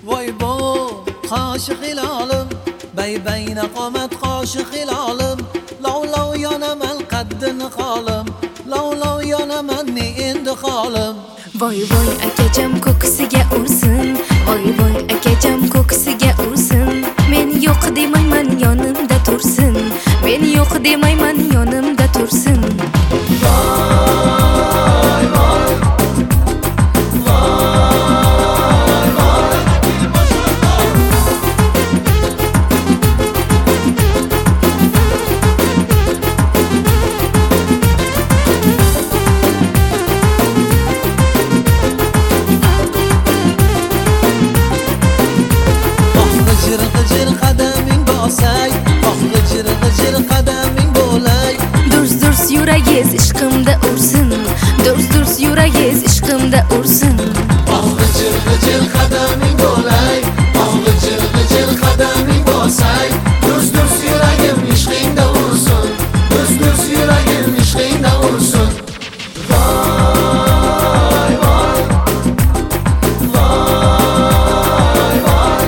Voy bo qoshi hilolim bay bayna qomat qoshi hilolim lov lov yonaman qaddini qolim lov lov yonaman ne endi qolim Voy voy akajam ko'ksiga ursin voy voy akajam ko'ksiga ursin men yo'q demayman yonimda tursin men yo'q demayman yonimda tursin voy voy g'ijir qadaming bosay g'ijir qadaming bo'lay durs durs yuragiz ishqimda ursin durs durs yuragiz ishqimda ursin g'ijir qadaming bo'lay g'ijir qadaming bosay durs durs yuragim ishqingda ursin durs durs yuragim ishqingda ursin voy voy voy voy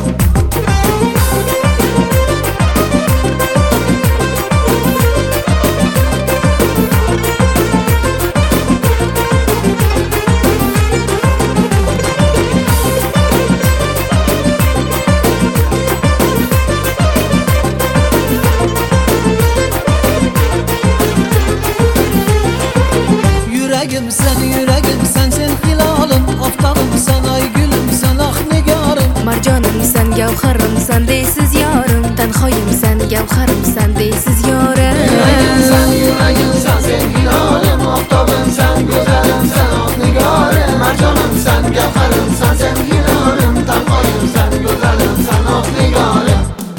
Yuragimsan sen hilolim oftobimsan ay gulumsan ah nigorim marjonimsan gavharimsan deysiz yorim tanhoyimsan gavharimsan deysiz yorim yuragimsan sen hilolim oftobimsan go'zalimsan ah nigorim marjonimsan gavharimsan sen hilolim tanhoyimsan go'zalimsan ah nigorim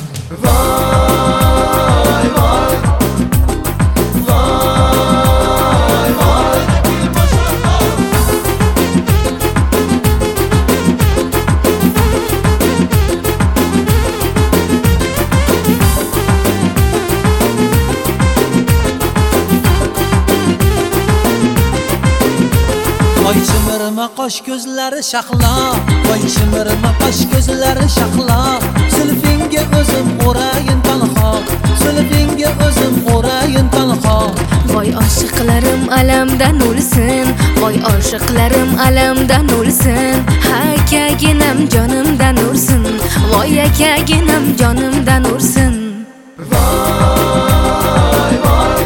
voy voy voy voy Voy chimirma qosh ko'zlari shahlo voy chimirma qosh ko'zlari shahlo zulfingga o'zim o'rayin tanho zulfingga o'zim o'rayin tanho voy oshiqlarim alamdan o'lsin voy oshiqlarim alamdan o'lsin ha akaginam jonimdan ursin voy akaginam jonimdan ursin voy voy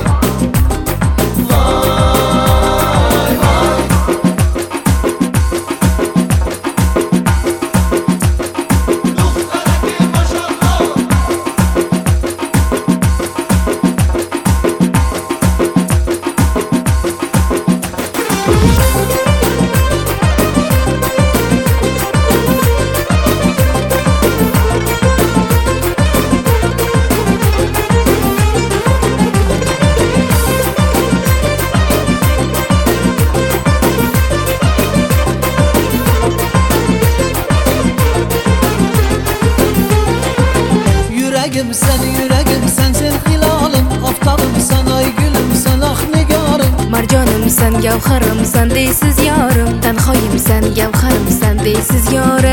voy voy yuragimsan sen hilolim oftobimsan ay gulumsan ah nigorim marjonimsan gavharimsan deysiz yorim tanhoyimsan gavharimsan deysiz yorim